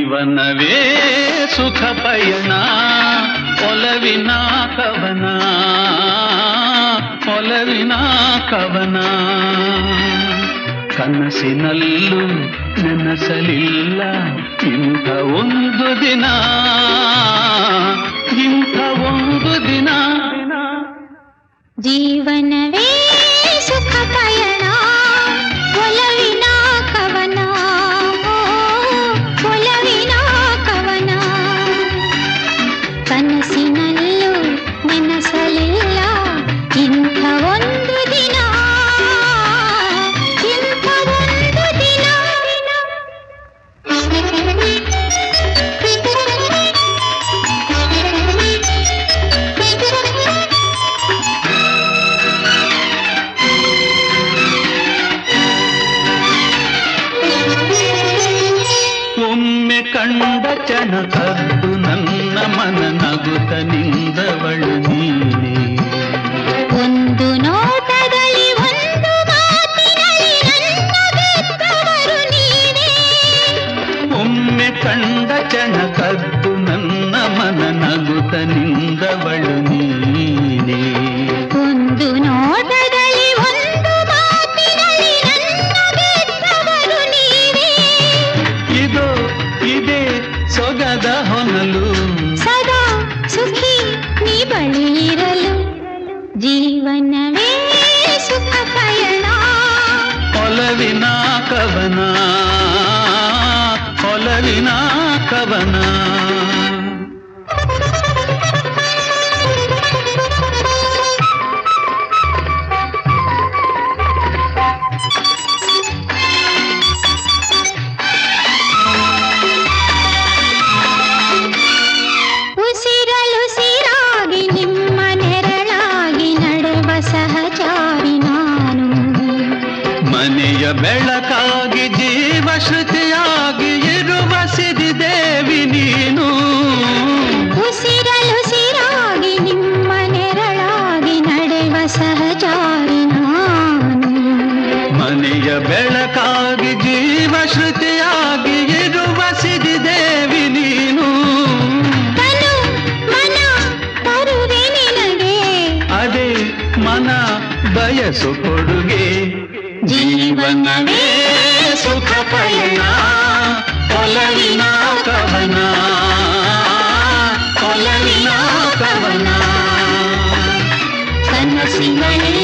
ಜೀವನವೇ ಸುಖ ಪಯಣ ಒಲವಿನ ಕವನ ಒಲವಿನ ಕವನ ಕನಸಿನಲ್ಲೂ ನೆನಸಲಿಲ್ಲ ಇಂಥ ಒಂದು ದಿನ ಇಂಥ ಒಂದು ದಿನ ಜೀವನವೇ ಸುಖ ಪಯಣ ಒಲವಿನ ಕವನ ಒಲವಿನ ಕವನ ಕನಸಿನಲ್ಲೂ ನೆನಸಲಿಲ್ಲ ಇಂಥ ಒಂದು ದಿನ ಇಂಥ ಒಂದು ದಿನ ಒಮ್ಮೆ ಕಂಡ ಚಣ ಕದ್ದು ನನ್ನ ಮನ ನಗುತ್ತ ನಿಂದವಳು ನೀನೆ ಒಂದು ನೋಟದಲ್ಲಿ ಒಂದು ಮಾತಿನಲ್ಲಿ ನನ್ನ ಗೆದ್ದವರು ನೀವೇ ಒಮ್ಮೆ ಕಂಡ ಚಣ ಕದ್ದು ನನ್ನ ಮನ ನಗುತ್ತ ನಿಂದವಳು ನೀನೆ ಒಂದು ನೋಟದಲ್ಲಿ ಒಂದು ಮಾತಿನಲ್ಲಿ ನನ್ನ ಗೆದ್ದವರು ನೀವೇ ಇದು ಇದೇ ಸೊಗದ ಹೊನಲು ಸದಾ ಸುಖಿ ನೀ ಬಳಿ ಇರಲು ಜೀವನವೇ ಸುಖ ಪಯಣ ಒಲವಿನ ಕವನ ಒಲವಿನ ಕವನ ಉಸಿರಲುಸಿರಾಗಿ ನಿಮ್ಮ ನೆರಳಾಗಿ ನಡೆವ ಸಹಚಾರಿ ನಾನು ಮನೆಯ ಬೆಳಕಾಗಿ ಜೀವ ಶ್ರುತಿಯಾಗಿ ಇರುವ ಸಿರಿದೇವಿ ನೀನು ಉಸಿರಲುಸಿರಾಗಿ ನಿಮ್ಮ ನೆರಳಾಗಿ ನಡೆವ ಸಹಚಾರಿ ನಾನು ಮನೆಯ ಬೆಳಕಾಗಿ ಜೀವ ಶ್ರುತಿಯಾಗಿ ಇರುವ ಸಿರಿದೇವಿ ನೀನು ತನು ಮನ ತರುವೆ ನಿನಗೆ ಅದೇ ಮನ ಬಯಸು ಕೊಡುಗೆ ಜೀವನವೇ ಸುಖ ಪಯಣ ಒಲವಿನ ಕವನ ಒಲವಿನ ಕವನ ಕನಸಿನಲ್ಲಿ